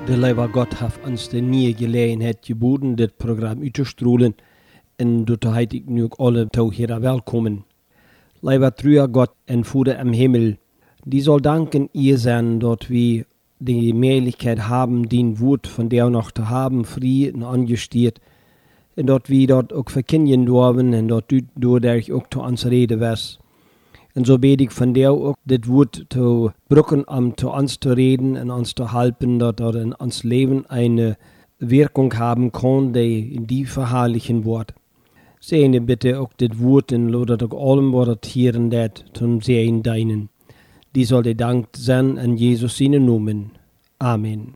De lieber Gott hat uns de nieuwe gelegenheid geboden dit programma uit te stroolen. En dat heet ik nu ook alle toe hier welkom. Lieber treuer Gott en Vater im Himmel, die soll danken ihr sein, dat wir die Möglichkeit haben, den Wort von der noch zu haben, frei und angestiert. En dat wir dort auch verkennen dürfen en dat du dadurch auch zu uns reden wirst. En so bete ich von dir auch, das Wort zu brücken, zu uns zu reden und uns zu helfen, dass das in uns Leben eine Wirkung haben kann, die in die verherrlichen Wort. Sehne bitte auch das Wort und lodet auch allem, was hier und dort zum Sehen deinen. Die soll dir Dank sein an Jesus seinen Namen. Amen.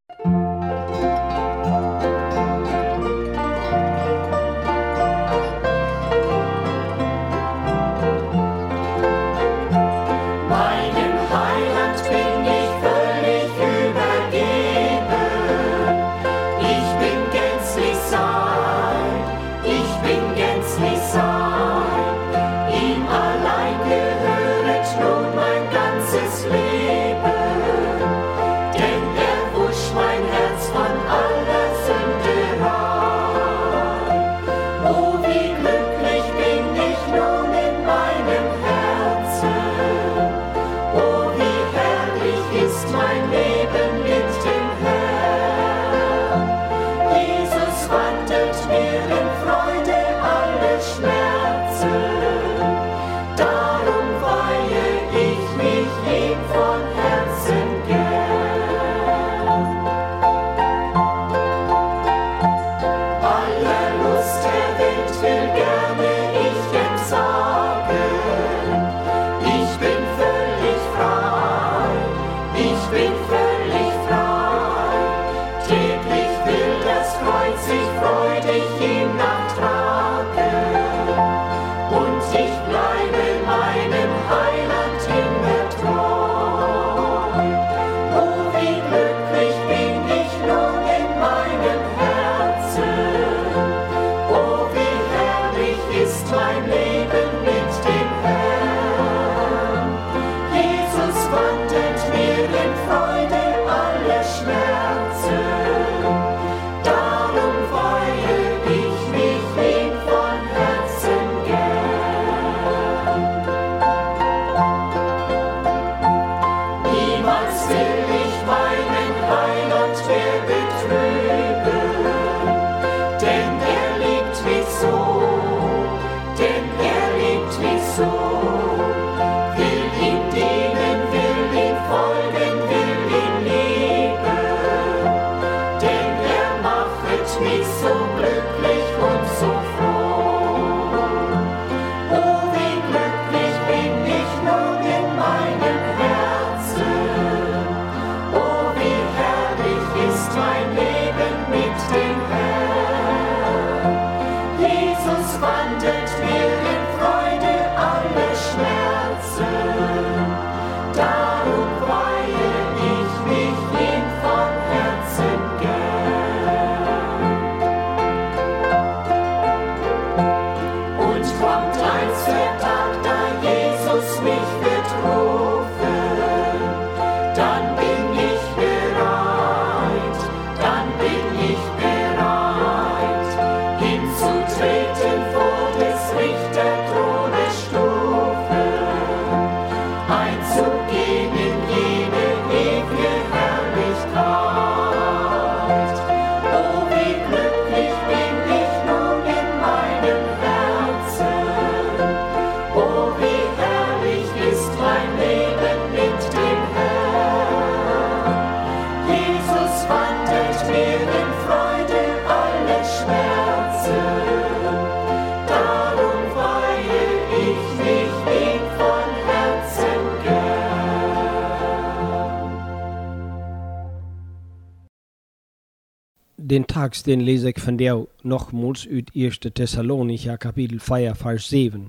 Den Text, den lese ich von der nochmals uit 1. Thessalonicher Kapitel 4, Vers 7.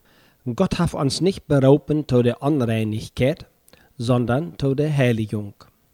Gott hat uns nicht berufen zu der Unreinigkeit, sondern zu der Heiligung.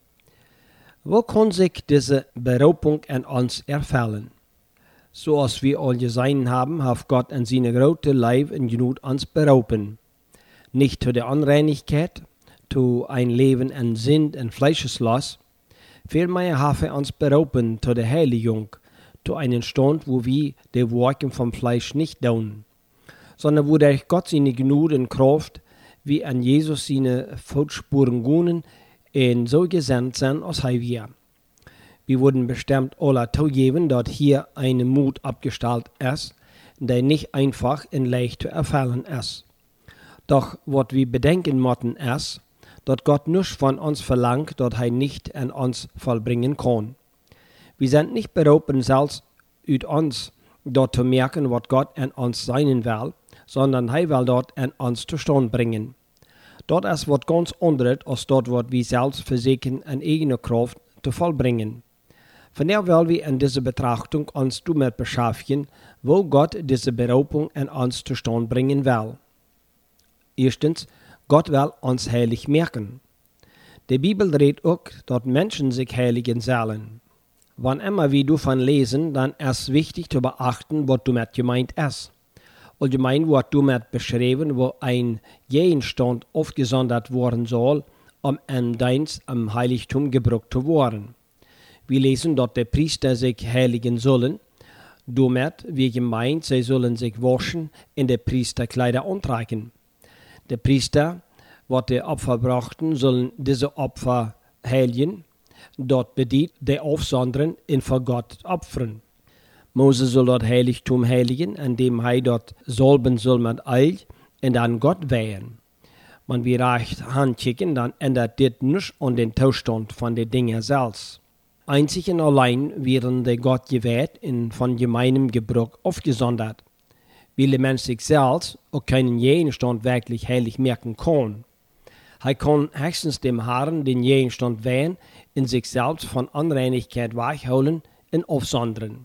Wo kann sich diese Berufung an uns erfüllen? So als wir all gesehen haben, hat Gott an seine große Liebe und Gnade uns berufen. Nicht zu der Unreinigkeit, zu ein Leben an Sünd und Fleischeslust, Vielmehr haben wir uns berufen zu der Heiligung, zu einem Stand, wo wir die Werke vom Fleisch nicht tun, sondern wo durch Gott seine Gnade und Kraft wie an Jesus seine Fußspuren gehen und so gesandt sind als wir. Wir wurden bestimmt alle zugeben, dass hier eine Mut abgestellt ist, der nicht einfach und leicht zu erfüllen ist. Doch was wir bedenken müssen ist, dass Gott nicht von uns verlangt, dass er nicht an uns vollbringen kann. Wir sind nicht berufen, selbst aus uns dort zu merken, was Gott an uns sein will, sondern er will dort an uns zustande bringen. Dort ist was ganz anderes, als dort, was wir selbst versuchen, an eigener Kraft zu vollbringen. Von daher wollen wir in dieser Betrachtung uns damit beschäftigen, wo Gott diese Berufung an uns zustande bringen will. Erstens, Gott will uns heilig merken. Die Bibel redet auch, dass Menschen sich heiligen sollen. Wann immer wir davon lesen, dann ist es wichtig zu beachten, was damit gemeint ist. Allgemein wird damit beschrieben, wo ein Gegenstand aufgesondert worden soll, um im Dienst am Heiligtum gebraucht zu werden. Wir lesen, dass die Priester sich heiligen sollen. Damit wird gemeint, sie sollen sich waschen und die Priesterkleider antragen. Die Priester, die die Opfer brachten, sollen diese Opfer heiligen. Dort bedient die Aufsondern und vor Gott opfern. Moses soll dort Heiligtum heiligen, indem er dort salben soll mit Öl und dann Gott weihen. Wenn wir recht ankicken, dann ändert das nicht an den Zustand von den Dingen selbst. Einzig und allein werden die Gott gewählt und von gemeinem Gebrauch aufgesondert, weil der Mensch sich selbst auch keinen Gegenstand wirklich heilig merken kann. Er kann höchstens dem Herrn den Gegenstand weihen und sich selbst von Unreinigkeit wegholen und aufsondern.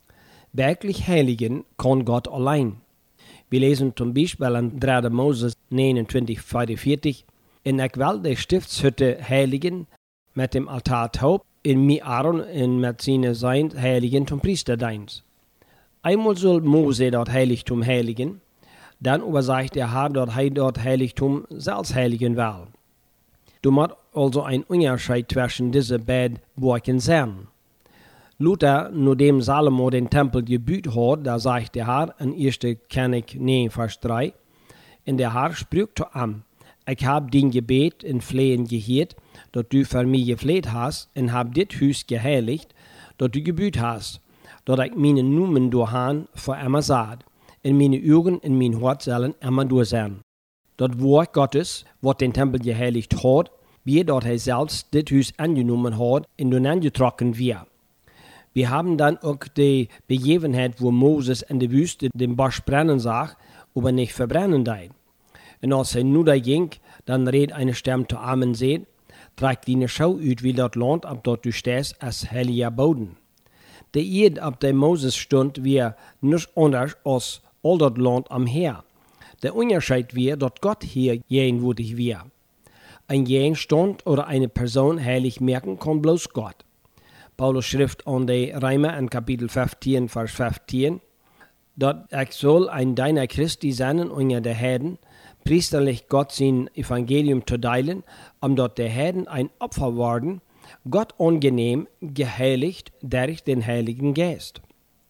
Wirklich heiligen kann Gott allein. Wir lesen zum Beispiel in 3. Mose 29, 44, und ich will die Stiftshütte heiligen mit dem Altartaub in mir Aaron und mit seinen Sein heiligen zum Priesterdienst. Einmal soll Mose dort Heiligtum heiligen, dann aber sagt der Herr, dass er dort Heiligtum selbst heiligen will. Du musst also ein Unterschied zwischen diesen beiden Werken sein. Luther, nachdem Salomo den Tempel gebaut hat, da sagt der Herr in 1. König 9, Vers 3, und der Herr sprach zu ihm, ich habe dein Gebet in Flehen gehört, dass du für mich gefleht hast, und habe dit Haus geheiligt, dass du gebaut hast, dass ich meine Numen durchhan für immer saht, und meine Augen in mein Hort sollen immer durch sein. Das Wort Gottes, was den Tempel geheiligt hat, wie dort er selbst dit Haus angenommen hat und nun angetrocken wird. Wir haben dann auch die Begebenheit, wo Moses in der Wüste den Busch brennen sah, aber nicht verbrennen dein. Und als er nun da ging, dann redet eine Stimme zu ihm und sagt, trag deine Schau ut, wie das Land, ab dort du stehst, als heiliger Boden. Der Erd, ab der Moses stund, wir nicht anders als all das Land am Meer. Der Unterschied wir, dass Gott hier gegenwärtig wir. Ein Gegenstand oder eine Person heilig merken kann bloß Gott. Paulus schrift an die Römer in Kapitel 15, Vers 15, dass ich soll ein Diener Christi sein unter der Heiden, priesterlich Gott sein Evangelium zu teilen, dass der Heiden ein Opfer worden, Gott angenehm, geheiligt durch den Heiligen Geist.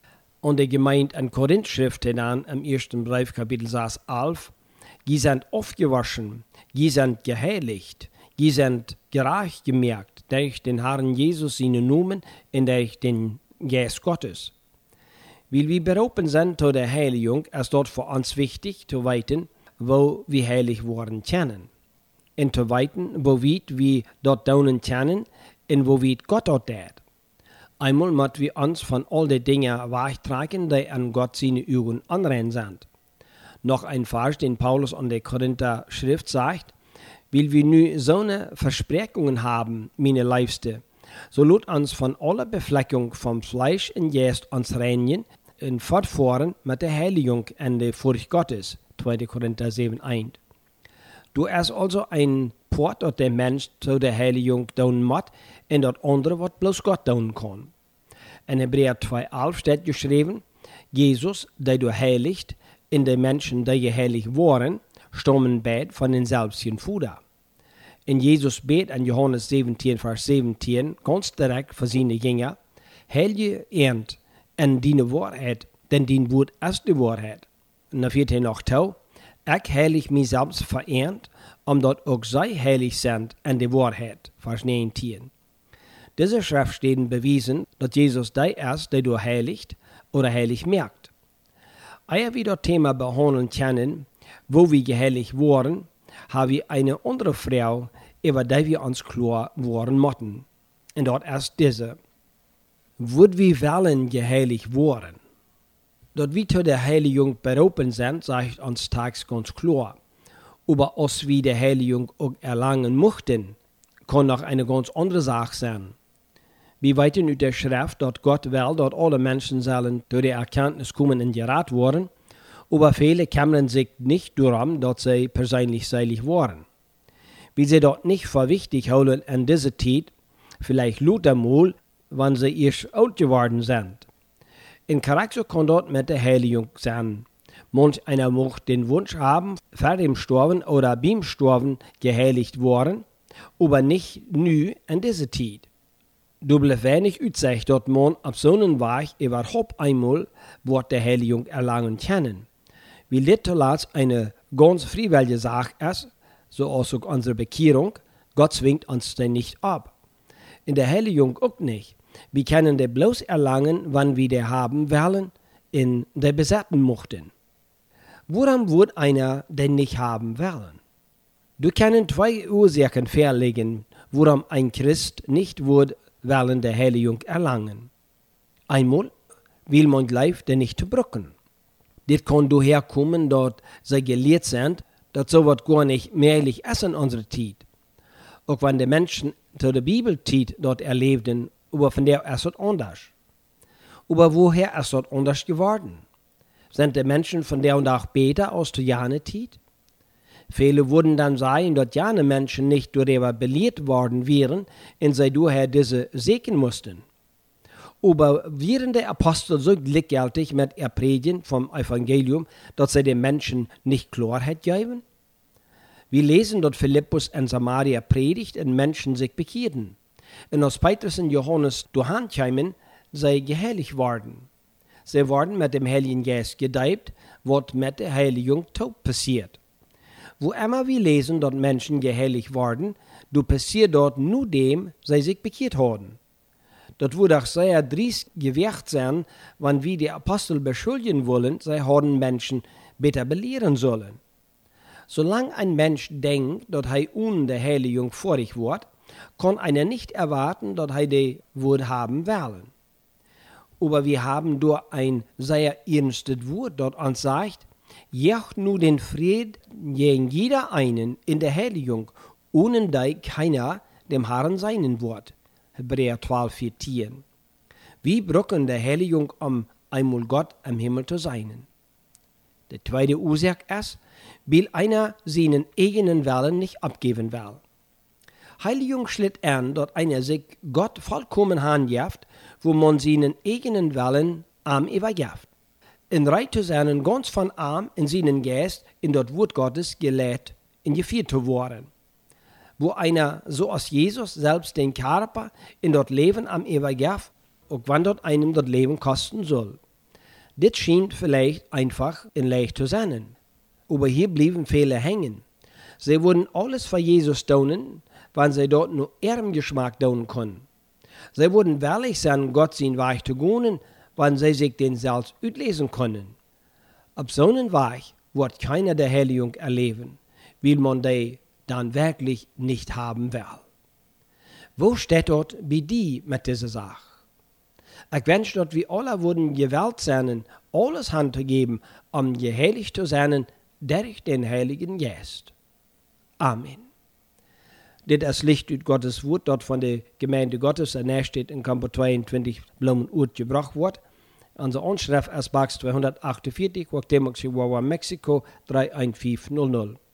Und die Gemeinde in Korinth schrift dann im 1. Brief, Kapitel 6, 11, die sind aufgewaschen, die sind geheiligt, die sind gerecht gemerkt durch den Herrn Jesus seinen Namen und durch den Geist Gottes. Weil wir berufen sind zu der Heiligung, ist dort für uns wichtig zu weiten, wo wir heilig worden können. Und zu weiten, wo wir dort tun können und wo wir Gott dort tät. Einmal müssen wir uns von all den Dingen wegtragen, die an Gott seine Augen anrein sind. Noch ein Vers, den Paulus an der Korinther Schrift sagt, weil wir nu so eine Versprechungen haben, meine Liebste, so lasst uns von aller Befleckung vom Fleisch und Geist uns reinigen und fortfahren mit der Heiligung und der Furcht Gottes. 2. Korinther 7, 1. Du ist also ein Port, dass der Mensch zu der Heiligung tun muss und das andere, was bloß Gott tun kann. In Hebräer 2,11 steht geschrieben, Jesus, der du heiligt, in den Menschen, die geheiligt waren, stammen beide von den selbstigen Fuder. En Jesus bet in Johannes 17, vers 17, ganz direkt voor zijn Jünger, heil je eend en die waarheid, denn die woord is de waarheid. En dan viert hij nog toe, ik heilig mijzelf vereend, omdat ook zij heilig zijn en de waarheid, vers 19. Deze Schriftstellen bewijzen dat Jezus die is, die du heiligt oder heilig merkt. Eer we dat Thema behandeln können, wo wir geheiligt worden, haben wir eine andere Frau, über die wir uns klar worden müssen. Und das ist diese. Würden wir wollen geheiligt worden? Dass wir zu der Heiligung berufen sind, sagt uns tags ganz klar. Aber was wir die Heiligung auch erlangen möchten, kann noch eine ganz andere Sache sein. Wir weten uit der Schrift, dass Gott will, dass alle Menschen sollen durch die Erkenntnis kommen und gerettet werden, aber viele kümmern sich nicht darum, dass sie persönlich selig waren. Wie sie dort nicht für wichtig halten in dieser Zeit, vielleicht lauter mal, wenn sie erst alt geworden sind. In Charakter kann dort mit der Heiligung sein. Manch einer mag den Wunsch haben, vor dem Sterben oder beim Sterben geheiligt worden, aber nicht nu in dieser Zeit. Du bleibst wenig Aussicht, dass man auf so einen Weg überhaupt einmal wird der Heiligung erlangen können. Wie letztendlich eine ganz freiwillige Sache ist, so auch unsere Bekehrung, Gott zwingt uns denn nicht ab. In der Heiligung auch nicht. Wir können die bloß erlangen, wann wir die haben wollen, in der besetzen möchten. Woran wird einer denn nicht haben wollen? Du kannst zwei Ursachen verlegen, woran ein Christ nicht wird wollen der Heiligung erlangen. Einmal will man gleich den nicht brücken. Das kann daher kommen, dass sie gelehrt sind, dass sowas gar nicht möglich ist in unserer Zeit. Auch wenn die Menschen zu der Bibelzeit dort erlebten, aber von der ist es anders. Aber woher ist es anders geworden? Sind die Menschen von der und auch später aus der Janezeit? Viele würden dann sagen, dass jene Menschen nicht darüber belehrt worden wären und sie daher diese segnen mussten. Aber wären die Apostel so gleichgültig mit ihr Predigen vom Evangelium, dass sie den Menschen nicht Klarheit geben? Wir lesen, dass Philippus in Samaria predigt und Menschen sich bekehrten. Und als Petrus und Johannes durchkamen, sei geheiligt worden. Sie wurden mit dem Heiligen Geist gedeiht, was mit der Heiligung passiert. Wo immer wir lesen, dass Menschen geheiligt worden, du passiert dort nur dem, sie sich bekehrt haben. Das würde auch sehr dreist gewährt sein, wenn wir die Apostel beschuldigen wollen, sie haben Menschen besser belehren sollen. Solange ein Mensch denkt, dass er ohne die Heiligung vorig wird, kann einer nicht erwarten, dass er die Wort haben wollen. Aber wir haben durch ein sehr ernstes Wort, das uns sagt, jagt nur den Fried gegen jeder einen in der Heiligung, ohne die keiner dem Herrn seinen wird. Hebräer 12, 14. Wir brauchen der Heiligung, um einmal Gott im Himmel zu sein. Die zweite Ursache ist, weil einer seinen eigenen Willen nicht abgeben will. Heiligung schlägt an, dass einer sich Gott vollkommen handjäft, wo man seinen eigenen Willen am übergibt. In Reich zu sein, ganz von arm in seinen Geist in das Wort Gottes gelehrt und geführt zu werden. Wo einer so als Jesus selbst den Körper in das Leben am übergibt, auch wenn dort einem das Leben kosten soll. Das scheint vielleicht einfach und leicht zu sein. Aber hier blieben viele hängen. Sie würden alles für Jesus tun, wenn sie dort nur ihren Geschmack tun können. Sie würden willig sein, Gott sein Weg zu gehen, wenn sie sich den selbst auslesen können. Auf so einen Weg wird keiner der Heiligung erleben, weil man die dann wirklich nicht haben will. Wo steht dort bei dir mit dieser Sache? Ich wünsche, dass wir alle würden gewählt sein, alles anzugeben, um geheiligt zu sein durch den Heiligen Geist. Amen. Das ist Licht aus Gottes Wort, dort von der Gemeinde Gottes, der steht in Kampo 22 Blumenurt gebracht wird. Unsere Anschrift ist Box 248, Guatemala, Chihuahua, Mexiko 31500.